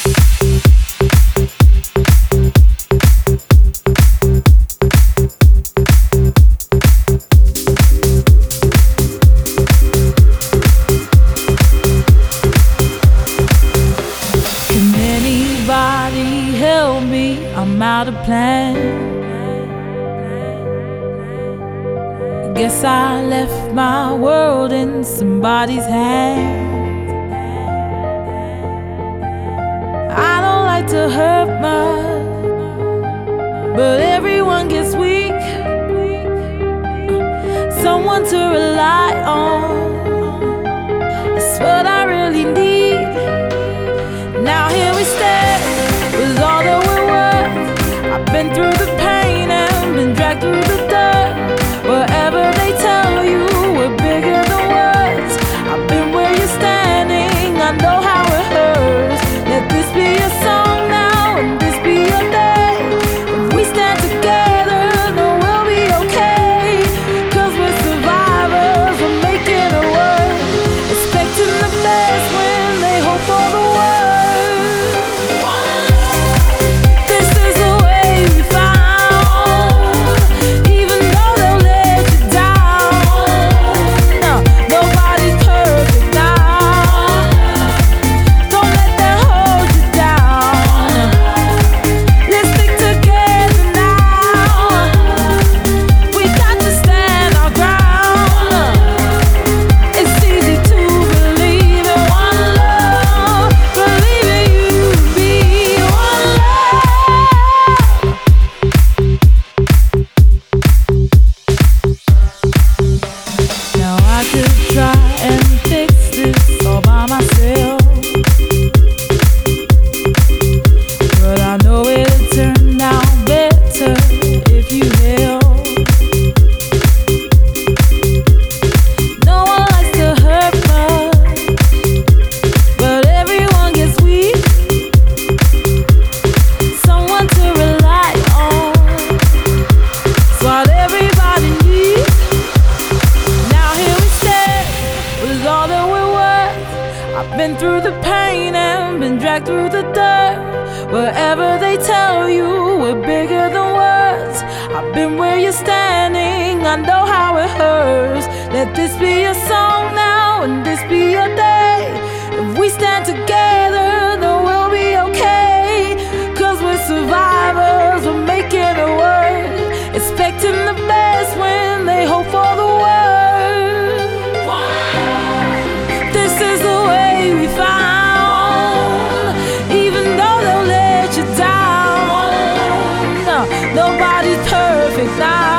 Help me, I'm out of plan. Guess I left my world in somebody's hands. I don't like to hurt much, but everyone gets weak. Someone to rely on, that's what I really need. Now here we stand with all that we're worth. I've been through the pain and been dragged through the dirt. Whatever they tell you, we're bigger than words. I've been where you're standing, I know how it hurts. Let this be a song now and this be your day. If we stand together, then we'll be okay. 'Cause we're survivors, we're making it work. Expecting the best when they hope for the worst. I've been through the pain and been dragged through the dirt. Wherever they tell you, we're bigger than words. I've been where you're standing, I know how it hurts. Let this be your song now and this be your day. If we stand together, then we'll be okay. 'Cause we're survivors, we're making it work. Expecting the best when they hope for the worst. This is the way we found, even though they'll let you down. No, nobody's perfect now.